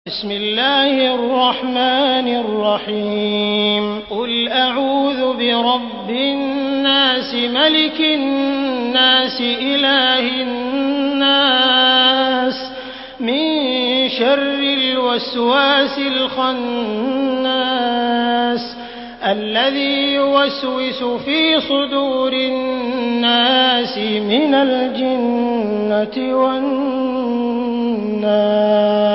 بسم الله الرحمن الرحيم قل أعوذ برب الناس ملك الناس إله الناس من شر الوسواس الخناس الذي يوسوس في صدور الناس من الجنة والناس